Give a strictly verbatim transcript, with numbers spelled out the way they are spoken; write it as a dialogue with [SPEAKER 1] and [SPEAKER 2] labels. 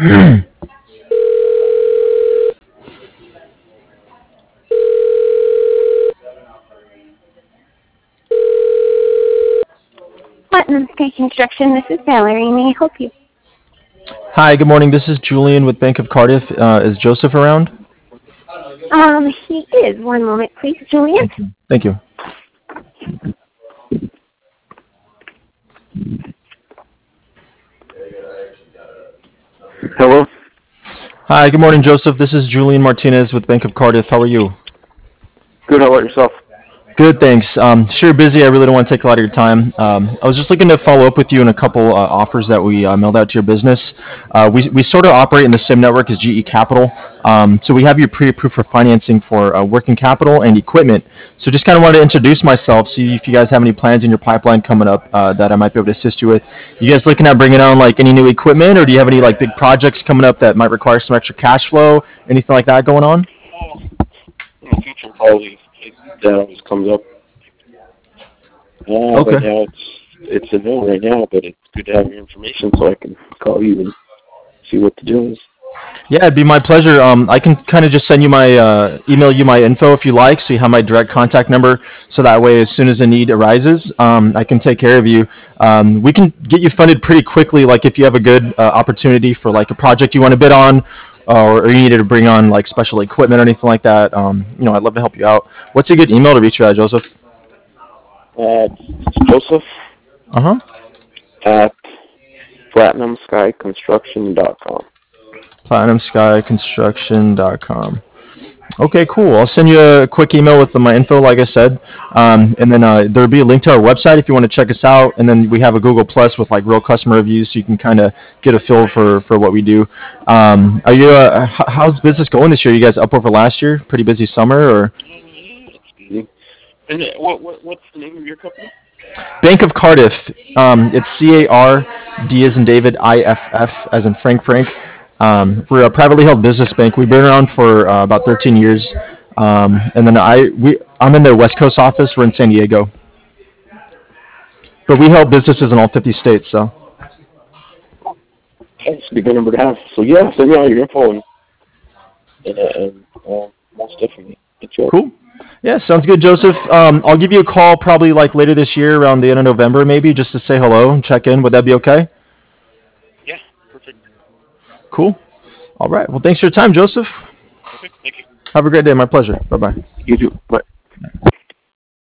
[SPEAKER 1] Platinum Sky Construction, this is Valerie. May I help you?
[SPEAKER 2] Hi, good morning. This is Julian with Bank of Cardiff. Uh, is Joseph around?
[SPEAKER 1] Um, he is. One moment, please, Julian.
[SPEAKER 2] Thank you.
[SPEAKER 3] Hello?
[SPEAKER 2] Hi, good morning, Joseph. This is Julian Martinez with Bank of Cardiff. How are you?
[SPEAKER 3] Good, how about yourself?
[SPEAKER 2] Good, thanks. Um, sure, busy. I really don't want to take a lot of your time. Um, I was just looking to follow up with you on a couple uh, offers that we uh, mailed out to your business. Uh, we, we sort of operate in the same network as G E Capital. Um, so we have you pre-approved for financing for uh, working capital and equipment. So just kind of wanted to introduce myself, see if you guys have any plans in your pipeline coming up uh, that I might be able to assist you with. You guys looking at bringing on like any new equipment, or do you have any like big projects coming up that might require some extra cash flow, anything like that going on?
[SPEAKER 3] In the future, probably, that always comes up. Uh,
[SPEAKER 2] Okay.
[SPEAKER 3] Right now, it's it's a no right now, but it's good to have your information so I can call you and see what the deal is.
[SPEAKER 2] Yeah, it'd be my pleasure. Um, I can kind of just send you my uh, email you my info if you like, so you have my direct contact number. So that way, as soon as a need arises, um, I can take care of you. Um, we can get you funded pretty quickly. Like if you have a good uh, opportunity for like a project you want to bid on, or, or you needed to bring on like special equipment or anything like that. Um, you know, I'd love to help you out. What's a good email to reach you at, Joseph?
[SPEAKER 3] Uh, it's Joseph
[SPEAKER 2] Uh huh.
[SPEAKER 3] at platinum sky construction dot com.
[SPEAKER 2] platinum sky construction dot com. Okay, cool. I'll send you a quick email with my info, like I said, um, and then uh, there'll be a link to our website if you want to check us out. And then we have a Google Plus with like real customer reviews, so you can kind of get a feel for for what we do. Um, are you? Uh, h- how's business going this year? You guys up over last year? Pretty busy summer, or?
[SPEAKER 3] It's easy. And uh, what, what what's the name of your company?
[SPEAKER 2] Bank of Cardiff. Um, it's C A R D as in David, I F F as in Frank Frank. Um, we're a privately held business bank. We've been around for uh, about thirteen years. Um, and then I we I'm in the West Coast office. We're in San Diego, but we help businesses in all fifty states. So
[SPEAKER 3] That's a good number to have. So yeah, send me all your info and, and, uh, and uh, most definitely get you up.
[SPEAKER 2] cool. Yeah, sounds good, Joseph. Um, I'll give you a call probably like later this year, around the end of November, maybe, just to say hello and check in. Would that be okay?
[SPEAKER 3] Yeah, perfect.
[SPEAKER 2] Cool. All right. Well, thanks for your time, Joseph.
[SPEAKER 3] Okay, thank you.
[SPEAKER 2] Have a great day. My pleasure. Bye bye.
[SPEAKER 3] You too. Bye.